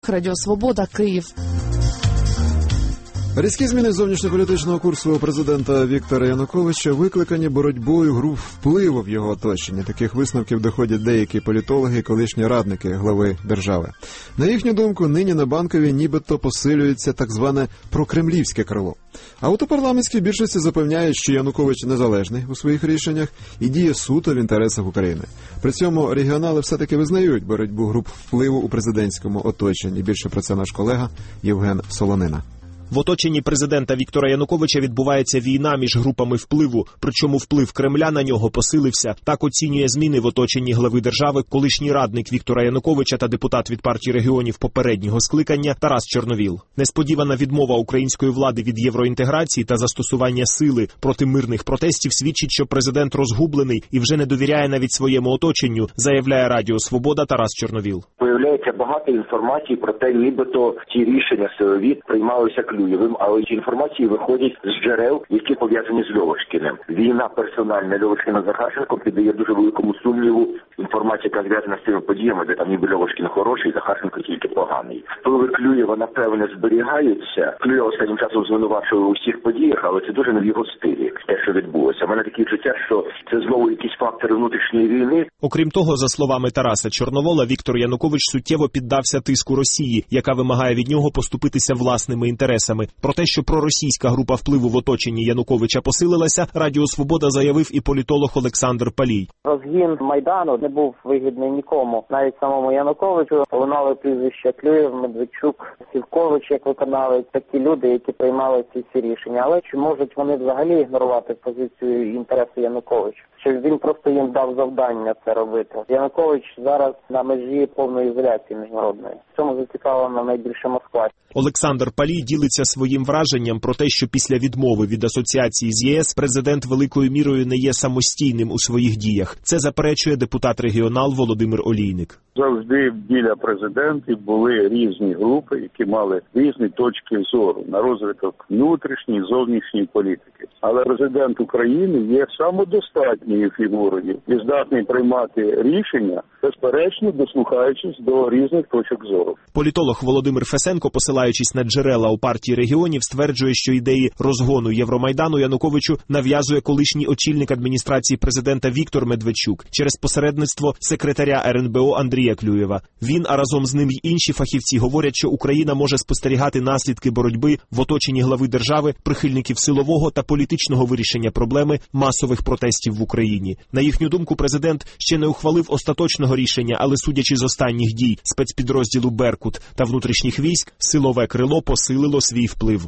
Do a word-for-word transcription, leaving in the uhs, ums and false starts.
Мельничук, Радіо Свобода, Київ. Різкі зміни зовнішньополітичного курсу президента Віктора Януковича викликані боротьбою груп впливу в його оточенні. Таких висновків доходять деякі політологи і колишні радники глави держави. На їхню думку, нині на Банковій нібито посилюється так зване прокремлівське крило. А от у парламентській більшості запевняють, що Янукович незалежний у своїх рішеннях і діє суто в інтересах України. При цьому регіонали все-таки визнають боротьбу груп впливу у президентському оточенні. Більше про це наш колега Євген Солонина. В оточенні президента Віктора Януковича відбувається війна між групами впливу, причому вплив Кремля на нього посилився. Так оцінює зміни в оточенні глави держави колишній радник Віктора Януковича та депутат від партії регіонів попереднього скликання Тарас Чорновіл. Несподівана відмова української влади від євроінтеграції та застосування сили проти мирних протестів свідчить, що президент розгублений і вже не довіряє навіть своєму оточенню, заявляє Радіо Свобода Тарас Чорновіл. Появляється багато інформації про те, нібито ті рішення силові приймалися Клюєвим, але ці інформації виходять з джерел, які пов'язані з Льовочкіним. Війна персональна Льовочкіна з Захарченком піддає дуже великому сумніву інформація, яка зв'язана з цими подіями, де там ніби Льовочкін хороший, Захарченко тільки поганий. Впливи Клюєва, напевне, зберігаються. Клюєв останнім часом звинувачує у всіх подіях, але це дуже не в його стилі, те, що відбулося. У мене таке відчуття, що це знову якісь фактори внутрішньої війни. Окрім того, за словами Тараса Чорновола, Віктор Янукович суттєво піддався тиску Росії, яка вимагає від нього поступитися власними інтересами. Про те, що проросійська група впливу в оточенні Януковича посилилася, Радіо Свобода заявив і політолог Олександр Палій. Розгін Майдану не був вигідний нікому, навіть самому Януковичу. Лунали прізвища Клюєв, Медведчук, Сівкович як виконавець, такі люди, які приймали ці всі рішення. Але чи можуть вони взагалі ігнорувати позицію і інтереси Януковича? Чи він просто їм дав завдання це робити? Янукович зараз на межі повної ізоляції міжнародної. В цьому зацікавлена найбільше Москва. Олександр Палій ділиться своїм враженням про те, що після відмови від асоціації з ЄС президент великою мірою не є самостійним у своїх діях. Це заперечує депутат-регіонал Володимир Олійник. Завжди біля президентів були різні групи, які мали різні точки зору на розвиток внутрішньої, зовнішньої політики. Але президент України є самодостатньою фігурою і здатний приймати рішення, безперечно, дослухаючись до різних точок зору. Політолог Володимир Фесенко, посилаючись на джерела у партії регіонів, стверджує, що ідеї розгону Євромайдану Януковичу нав'язує колишній очільник адміністрації президента Віктор Медведчук через посередництво секретаря ер ен бе о Андрія Клюєва. Він, а разом з ним й інші фахівці говорять, що Україна може спостерігати наслідки боротьби в оточенні глави держави, прихильників силового та політичного вирішення проблеми масових протестів в Україні. На їхню думку, президент ще не ухвалив остаточного рішення, але судячи з останніх дій спецпідрозділу «Беркут» та внутрішніх військ, силове крило посилило свій вплив.